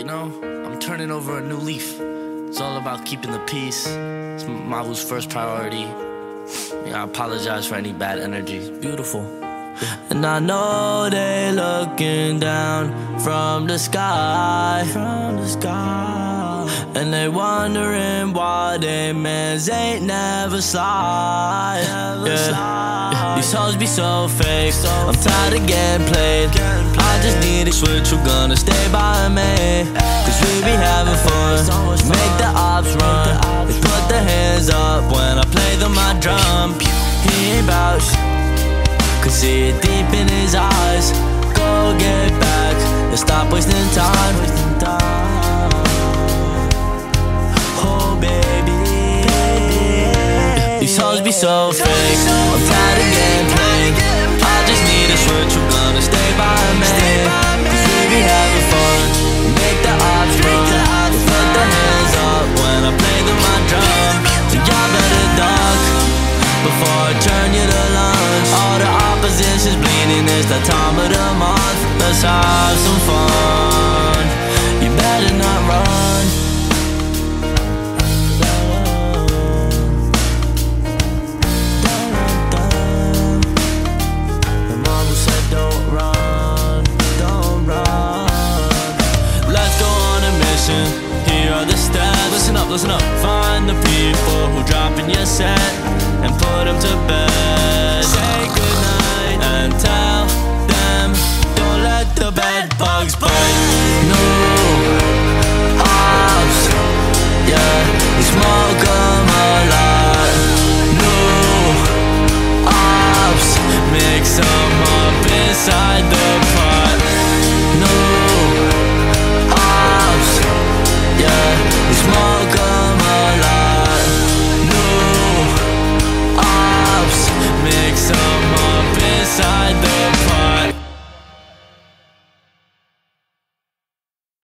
You know, I'm turning over a new leaf. It's all about keeping the peace. It's Mahu's first priority. I apologize for any bad energy. It's beautiful. And I know they looking down from the sky, and they wondering why they mans ain't never slide. These hoes be so fake, I'm tired of getting played. I just need a switch, who gonna stay by me? Cause we be having fun, make the ops run. They put their hands up when I play them my drum. He ain't bout shit, could see it deep in his eyes. Go get back and stop wasting time. Oh baby, these hoes be so fake, I'm tired of getting played. I just need a switch, who gonna stay by me? Cause we be having fun, make the ops run. They put their hands up when I play them my drum. So y'all better duck before I turn you to lunch. All the opposition's bleeding, it's the time of the month. Let's have some fun, you better not run. The mama said don't run, don't run. Let's go on a mission, here are the steps. Listen up, listen up. Find the people who dropping your set and put them to bed.